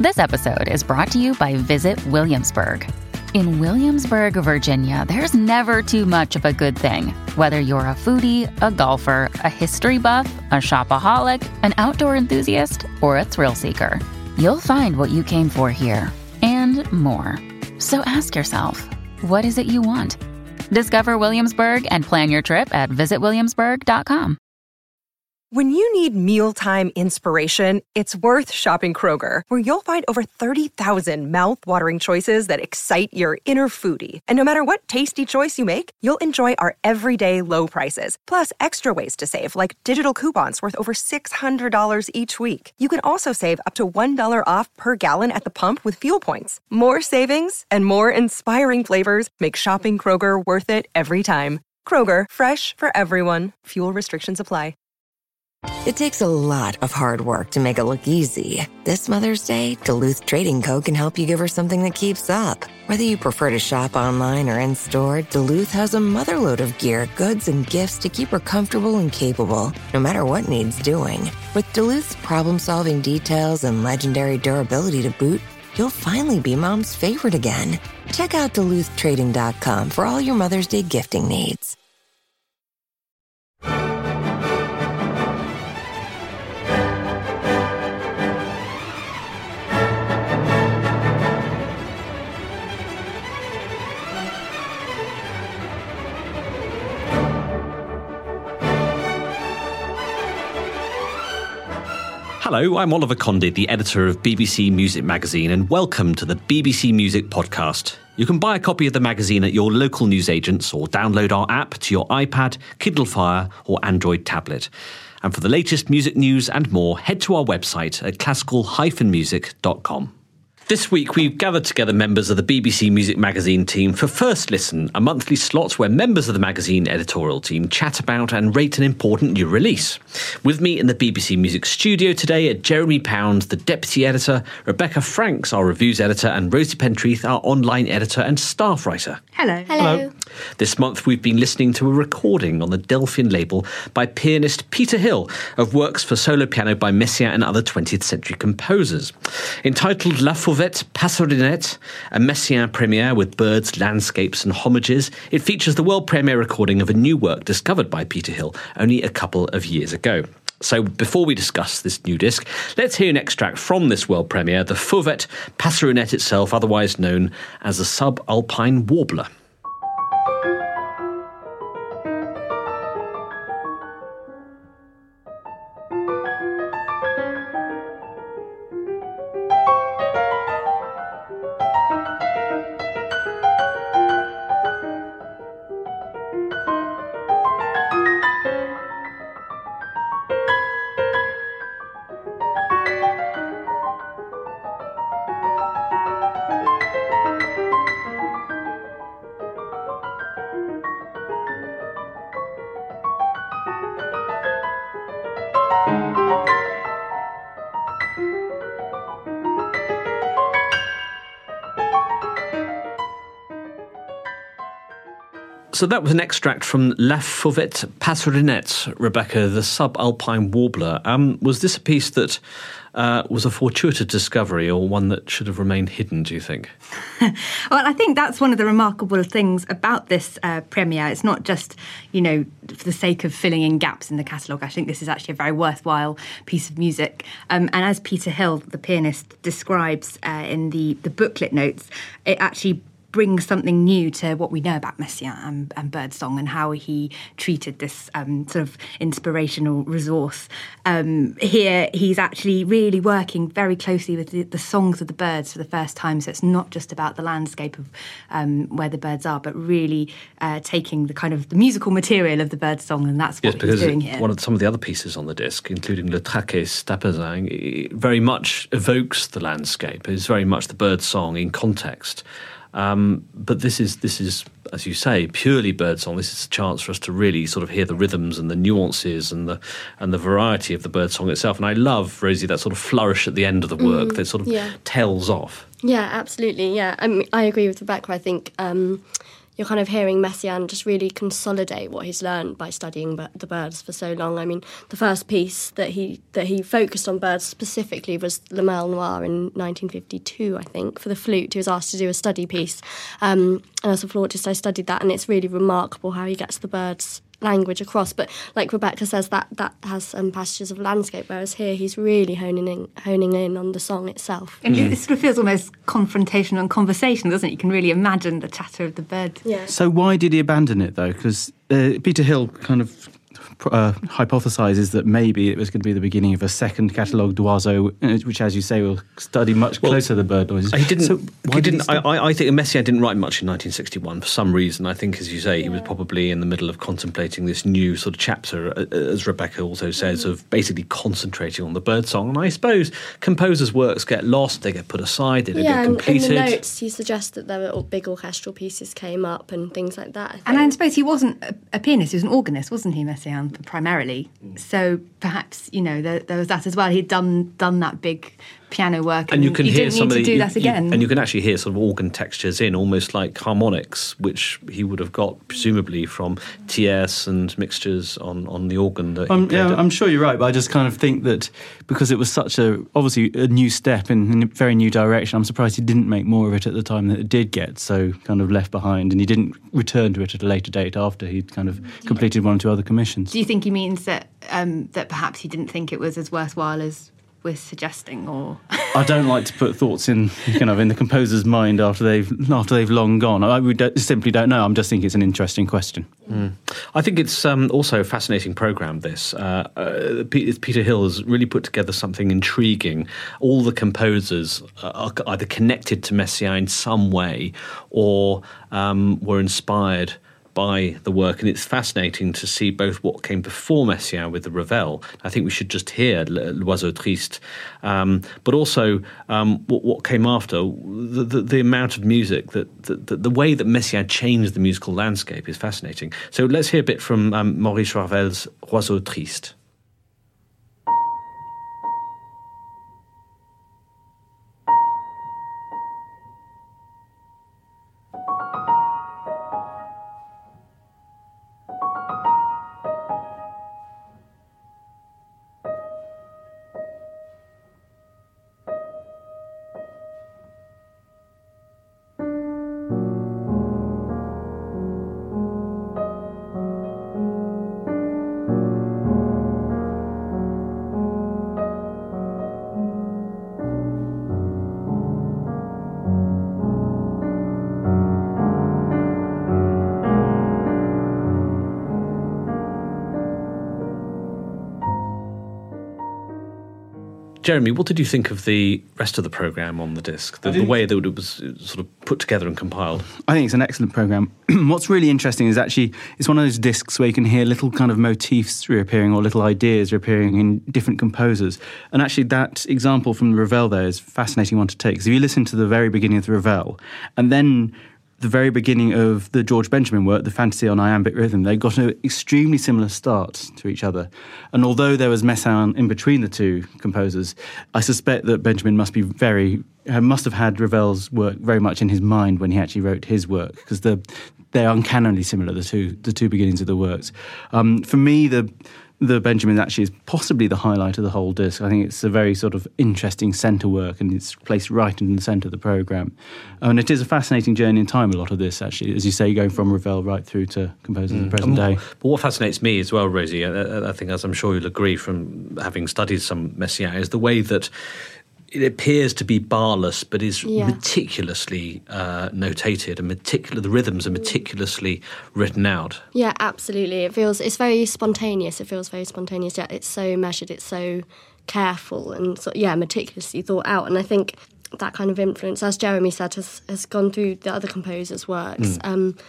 This episode is brought to you by Visit Williamsburg. In Williamsburg, Virginia, there's never too much of a good thing. Whether you're a foodie, a golfer, a history buff, a shopaholic, an outdoor enthusiast, or a thrill seeker, you'll find what you came for here and more. So ask yourself, what is it you want? Discover Williamsburg and plan your trip at visitwilliamsburg.com. When you need mealtime inspiration, it's worth shopping Kroger, where you'll find over 30,000 mouth-watering choices that excite your inner foodie. And no matter what tasty choice you make, you'll enjoy our everyday low prices, plus extra ways to save, like digital coupons worth over $600 each week. You can also save up to $1 off per gallon at the pump with fuel points. More savings and more inspiring flavors make shopping Kroger worth it every time. Kroger, fresh for everyone. Fuel restrictions apply. It takes a lot of hard work to make it look easy. This Mother's Day, Duluth Trading Co. can help you give her something that keeps up. Whether you prefer to shop online or in-store, Duluth has a motherload of gear, goods, and gifts to keep her comfortable and capable, no matter what needs doing. With Duluth's problem-solving details and legendary durability to boot, you'll finally be Mom's favorite again. Check out DuluthTrading.com for all your Mother's Day gifting needs. Hello, I'm Oliver Condy, the editor of BBC Music Magazine, and welcome to the BBC Music Podcast. You can buy a copy of the magazine at your local newsagents or download our app to your iPad, Kindle Fire or Android tablet. And for the latest music news and more, head to our website at classical-music.com. This week, we've gathered together members of the BBC Music Magazine team for First Listen, a monthly slot where members of the magazine editorial team chat about and rate an important new release. With me in the BBC Music studio today are Jeremy Pounds, the deputy editor, Rebecca Franks, our reviews editor, and Rosie Pentreath, our online editor and staff writer. Hello. Hello. This month, we've been listening to a recording on the Delphin label by pianist Peter Hill of works for solo piano by Messiaen and other 20th century composers. Entitled La Fauvette Passerinette, a Messiaen premiere with birds, landscapes and homages, it features the world premiere recording of a new work discovered by Peter Hill only a couple of years ago. So before we discuss this new disc, let's hear an extract from this world premiere, the Fauvette Passerinette itself, otherwise known as the Subalpine Warbler. So that was an extract from La Fauvette Passerinette, Rebecca, the Subalpine Warbler. Was this a piece that was a fortuitous discovery or one that should have remained hidden, do you think? Well, I think that's one of the remarkable things about this premiere. It's not just, for the sake of filling in gaps in the catalogue. I think this is actually a very worthwhile piece of music. And as Peter Hill, the pianist, describes in the booklet notes, it actually brings something new to what we know about Messiaen and birdsong and how he treated this sort of inspirational resource. Here, he's actually really working very closely with the songs of the birds for the first time, so it's not just about the landscape of where the birds are, but really taking the kind of the musical material of the birdsong, and that's what he's doing here. Some of the other pieces on the disc, including Le Traquet's Stapezing, very much evokes the landscape. It's very much the birdsong in context. But this is, as you say, purely birdsong. This is a chance for us to really sort of hear the rhythms and the nuances and the variety of the birdsong itself. And I love, Rosie, that sort of flourish at the end of the work that sort of tails off. Yeah, absolutely. Yeah, I agree with Rebecca. I think you're kind of hearing Messiaen just really consolidate what he's learned by studying the birds for so long. I mean, the first piece that he focused on birds specifically was Le Merle Noir in 1952, I think, for the flute. He was asked to do a study piece. And as a flautist, I studied that, and it's really remarkable how he gets the birds' language across. But like Rebecca says, that has passages of landscape, whereas here he's really honing in on the song itself. And it sort of feels almost confrontational and conversational, doesn't it? You can really imagine the chatter of the birds. Yeah. So why did he abandon it, though? Because Peter Hill kind of hypothesises that maybe it was going to be the beginning of a second catalogue d'oiseaux, which, as you say, will study much closer the bird noises. He didn't. So why did he stop? I think Messiaen didn't write much in 1961 for some reason. I think, as you say, he was probably in the middle of contemplating this new sort of chapter, as Rebecca also says, of basically concentrating on the bird song. And I suppose composers' works get lost, they get put aside, they don't get completed. In the notes, he suggests that there were big orchestral pieces came up and things like that. And I suppose he wasn't a pianist; he was an organist, wasn't he, Messiaen, primarily? So perhaps there was that as well. He'd done that big piano work, and you can hear didn't need to do that again. And you can actually hear sort of organ textures in, almost like harmonics, which he would have got presumably from tierces and mixtures on the organ. That I'm sure you're right, but I just kind of think that because it was such obviously a new step in a very new direction, I'm surprised he didn't make more of it at the time that it did get so kind of left behind, and he didn't return to it at a later date after he'd kind of completed one or two other commissions. Do you think he means that perhaps he didn't think it was as worthwhile as we're suggesting, or? I don't like to put thoughts in the composer's mind after they've long gone. Simply don't know. I'm just thinking it's an interesting question. I think it's also a fascinating programme, this. Peter Hill has really put together something intriguing. All the composers are either connected to Messiaen in some way or were inspired by the work, and it's fascinating to see both what came before Messiaen with the Ravel. I think we should just hear L'Oiseau Triste, but also what came after. The amount of music, the way that Messiaen changed the musical landscape is fascinating. So let's hear a bit from Maurice Ravel's L'Oiseau Triste. Jeremy, what did you think of the rest of the programme on the disc, the way that it was sort of put together and compiled? I think it's an excellent programme. What's really interesting is actually it's one of those discs where you can hear little kind of motifs reappearing or little ideas reappearing in different composers. And actually that example from the Ravel there is a fascinating one to take. Because if you listen to the very beginning of the Ravel and then the very beginning of the George Benjamin work, the Fantasy on Iambic Rhythm, they got an extremely similar start to each other. And although there was Messiaen in between the two composers, I suspect that Benjamin must have had Ravel's work very much in his mind when he actually wrote his work, because they're uncannily similar, the two beginnings of the works. For me, the Benjamin actually is possibly the highlight of the whole disc. I think it's a very sort of interesting centre work, and it's placed right in the centre of the programme. And it is a fascinating journey in time, a lot of this, actually, as you say, going from Ravel right through to composers of the present day. But what fascinates me as well, Rosie, I think, as I'm sure you'll agree from having studied some Messiaen, is the way that it appears to be barless, but is meticulously notated, and the rhythms are meticulously written out. Yeah, absolutely. It's very spontaneous. It feels very spontaneous. Yeah, it's so measured. It's so careful and meticulously thought out. And I think that kind of influence, as Jeremy said, has gone through the other composers' works.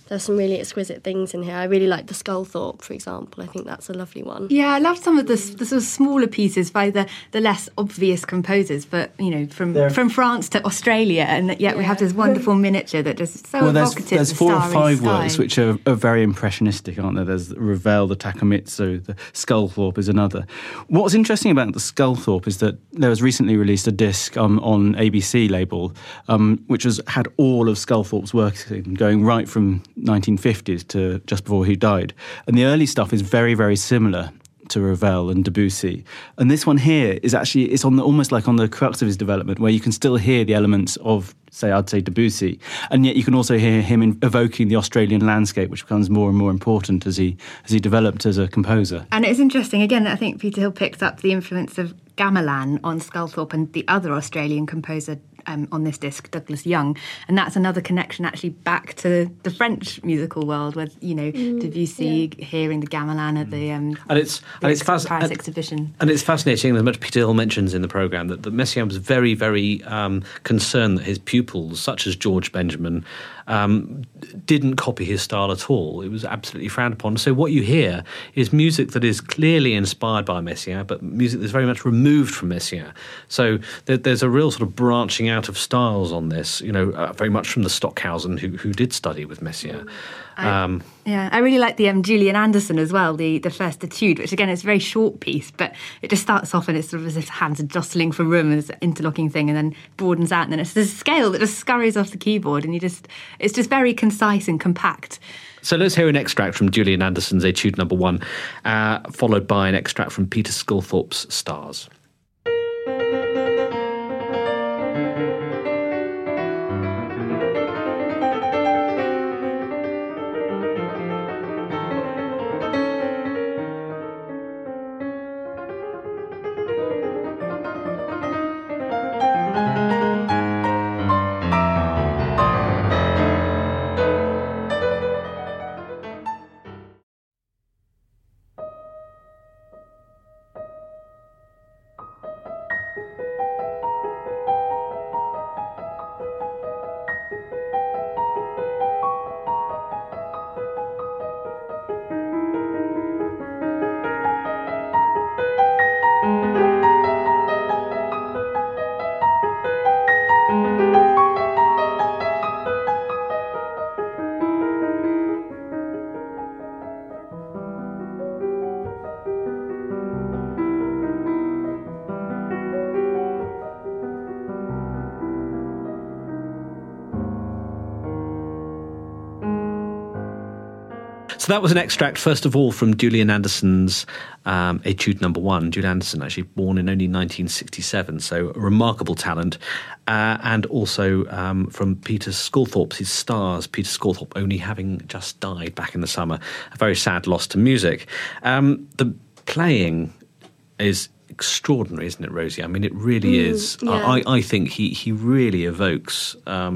there's some really exquisite things in here. I really like the Sculthorpe, for example. I think that's a lovely one. Yeah, I love some of the sort of smaller pieces by the less obvious composers, but, you know, from France to Australia, and yet we have this wonderful miniature that just so evocative. There's the 4 or starry 5 sky. works which are very impressionistic, aren't there? There's Ravel, the Takamitsu, the Sculthorpe is another. What's interesting about the Sculthorpe is that there was recently released a disc on ABC label, which had all of Sculthorpe's works going right from 1950s to just before he died. And the early stuff is very, very similar to Ravel and Debussy. And this one here is actually, it's on almost like on the crux of his development, where you can still hear the elements of, I'd say Debussy, and yet you can also hear him evoking the Australian landscape, which becomes more and more important as he developed as a composer. And it's interesting, again, I think Peter Hill picks up the influence of gamelan on Sculthorpe and the other Australian composer on this disc, Douglas Young, and that's another connection actually back to the French musical world, with, you know, Debussy hearing the gamelan at the Paris exhibition. And it's fascinating, as much Peter Hill mentions in the programme, that Messiaen was very, very concerned that his pupils, such as George Benjamin, didn't copy his style at all. It was absolutely frowned upon. So what you hear is music that is clearly inspired by Messiaen, but music that's very much removed from Messiaen. So there's a real sort of branching out of styles on this, you know, very much from the Stockhausen, who did study with Messiaen. I really like the Julian Anderson as well, the first etude, which again is a very short piece, but it just starts off and it's sort of as if hands are jostling for room, as an interlocking thing, and then broadens out, and then it's this scale that just scurries off the keyboard, and it's just very concise and compact. So let's hear an extract from Julian Anderson's Etude No. 1, followed by an extract from Peter Sculthorpe's Stars. So that was an extract, first of all, from Julian Anderson's Etude No. 1. Julian Anderson, actually born in only 1967, so a remarkable talent. And also from Peter Sculthorpe's his Stars, Peter Sculthorpe only having just died back in the summer. A very sad loss to music. The playing is extraordinary, isn't it, Rosie? I mean, it really is. Yeah. I think he really evokes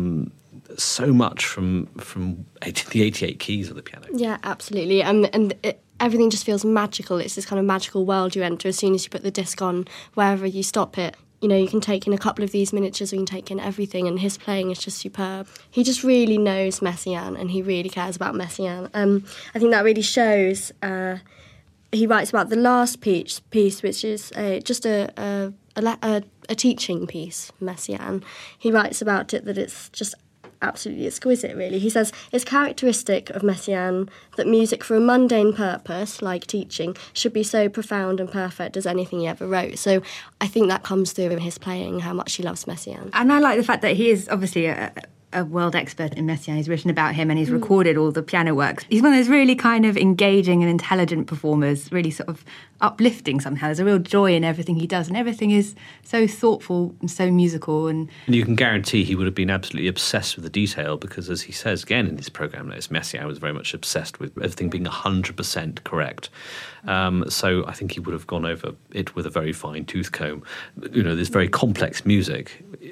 so much from the 88 keys of the piano. Yeah, absolutely. Everything just feels magical. It's this kind of magical world you enter as soon as you put the disc on, wherever you stop it. You know, you can take in a couple of these miniatures, or you can take in everything, and his playing is just superb. He just really knows Messiaen, and he really cares about Messiaen. I think that really shows. He writes about the last piece, which is just a teaching piece, Messiaen. He writes about it that it's just absolutely exquisite, really. He says, it's characteristic of Messiaen that music for a mundane purpose, like teaching, should be so profound and perfect as anything he ever wrote. So I think that comes through in his playing, how much he loves Messiaen. And I like the fact that he is obviously a world expert in Messiaen. He's written about him and he's recorded all the piano works. He's one of those really kind of engaging and intelligent performers, really sort of uplifting somehow. There's a real joy in everything he does, and everything is so thoughtful and so musical. And you can guarantee he would have been absolutely obsessed with the detail, because, as he says again in his programme notes, Messiaen was very much obsessed with everything being 100% correct. So I think he would have gone over it with a very fine tooth comb. You know, this very complex music, you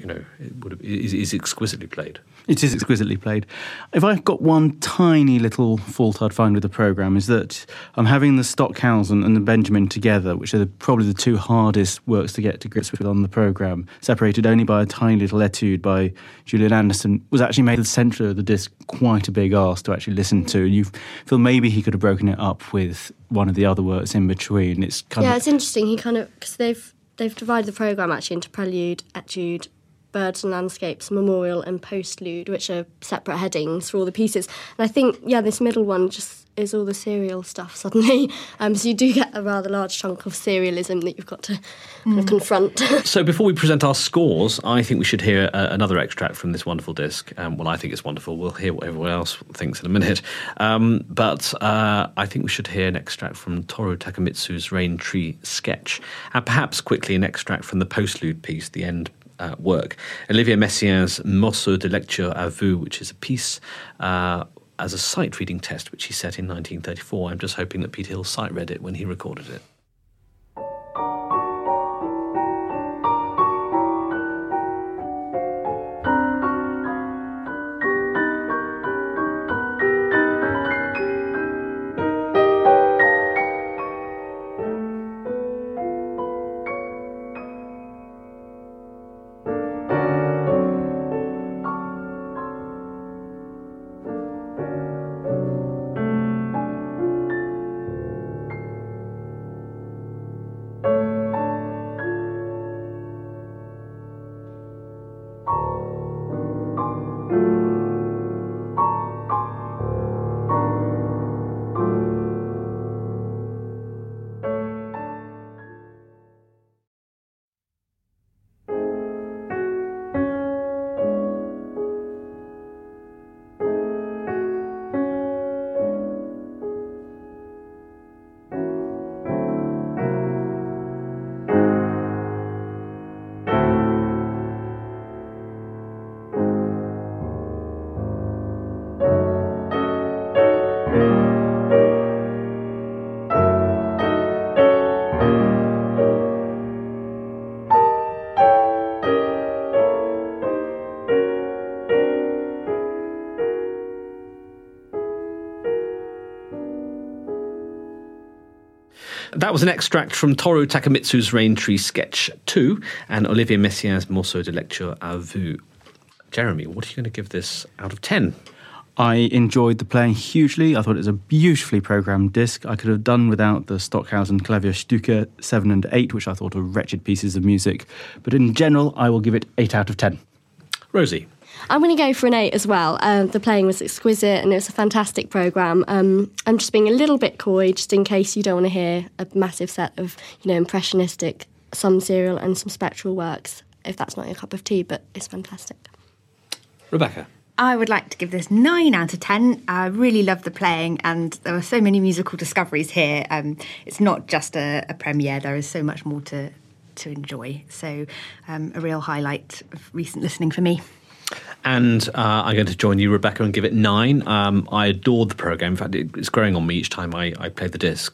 is exquisitely played. It is exquisitely played. If I've got one tiny little fault I'd find with the programme is that I'm having the Stockhausen and the Benjamin together, which are probably the two hardest works to get to grips with on the programme, separated only by a tiny little etude by Julian Anderson, was actually made the centre of the disc quite a big arse to actually listen to. And you feel maybe he could have broken it up with one of the other works in between. It's interesting. He because they've divided the programme actually into prelude, etude, birds and landscapes, memorial and postlude, which are separate headings for all the pieces. And I think, this middle one just is all the serial stuff suddenly. So you do get a rather large chunk of serialism that you've got to kind of confront. So before we present our scores, I think we should hear another extract from this wonderful disc. I think it's wonderful. We'll hear what everyone else thinks in a minute. But I think we should hear an extract from Toru Takemitsu's Rain Tree Sketch, and perhaps quickly an extract from the postlude piece, the end work. Olivier Messiaen's Morceau de lecture à vue, which is a piece as a sight reading test, which he set in 1934. I'm just hoping that Peter Hill sight read it when he recorded it. That was an extract from Toru Takemitsu's Rain Tree Sketch 2 and Olivier Messiaen's Morceau de lecture à vue. Jeremy, what are you going to give this out of 10? I enjoyed the playing hugely. I thought it was a beautifully programmed disc. I could have done without the Stockhausen Klavierstücke 7 and 8, which I thought were wretched pieces of music. But in general, I will give it 8 out of 10. Rosie? I'm going to go for an 8 as well. The playing was exquisite and it was a fantastic programme. I'm just being a little bit coy, just in case you don't want to hear a massive set of, impressionistic, some serial and some spectral works, if that's not your cup of tea, but it's fantastic. Rebecca? I would like to give this 9 out of 10. I really loved the playing and there were so many musical discoveries here. It's not just a premiere, there is so much more to enjoy. So a real highlight of recent listening for me. And I'm going to join you, Rebecca, and give it 9. I adored the programme. In fact, it's growing on me each time I play the disc.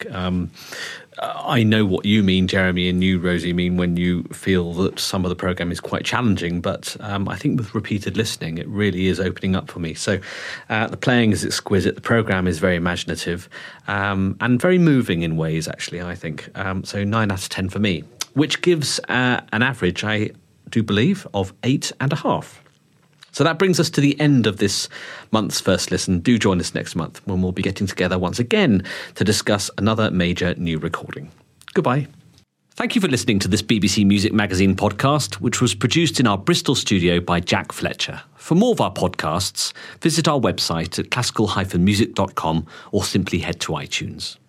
I know what you mean, Jeremy, and you, Rosie, mean when you feel that some of the programme is quite challenging, but I think with repeated listening, it really is opening up for me. So the playing is exquisite, the programme is very imaginative, and very moving in ways, actually, I think. So 9 out of 10 for me, which gives an average, I do believe, of 8.5. So that brings us to the end of this month's First Listen. Do join us next month when we'll be getting together once again to discuss another major new recording. Goodbye. Thank you for listening to this BBC Music Magazine podcast, which was produced in our Bristol studio by Jack Fletcher. For more of our podcasts, visit our website at classical-music.com or simply head to iTunes.